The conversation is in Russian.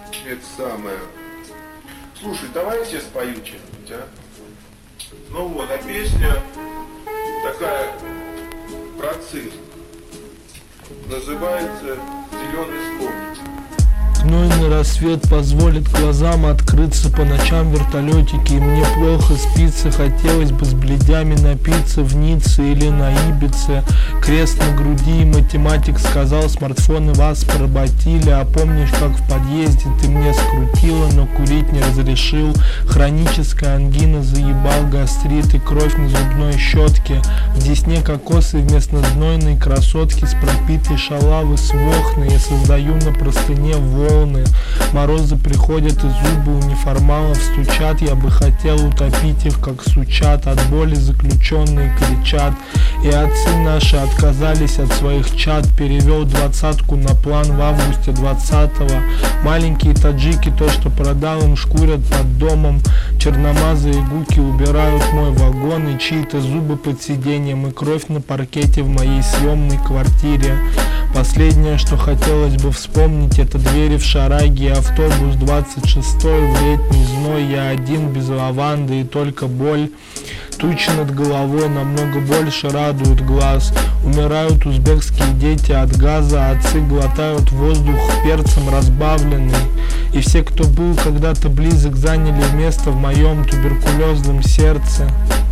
Это самое. Слушай, давай я тебе спою что-нибудь, а? Ну вот, а песня такая про цирк. Называется «Зеленый слоник». Знойный рассвет позволит глазам открыться. По ночам вертолетики, и мне плохо спится. Хотелось бы с бледями напиться в Ницце или на Ибице. Крест на груди, математик сказал, смартфоны вас поработили. А помнишь, как в подъезде ты мне скрутила, но курить не разрешил? Хроническая ангина заебал, гастрит и кровь на зубной щетке. В десне кокосы вместо знойной красотки с пропитой шалавы свохны. Я создаю на простыне волны. Морозы приходят и зубы у неформалов стучат. Я бы хотел утопить их, как сучат. От боли заключенные кричат. И отцы наши отказались от своих чад. Перевел 20-ку на план в августе 20-го. Маленькие таджики то, что продал, им шкурят под домом. Черномазые гуки убирают мой вагон. И чьи-то зубы под сиденьем. И кровь на паркете в моей съемной квартире. Последнее, что хотелось бы вспомнить, это двери в шараге, автобус 26-й, в летний зной. Я один, без лаванды и только боль. Тучи над головой намного больше радуют глаз. Умирают узбекские дети от газа, отцы глотают воздух перцем разбавленный. И все, кто был когда-то близок, заняли место в моем туберкулезном сердце.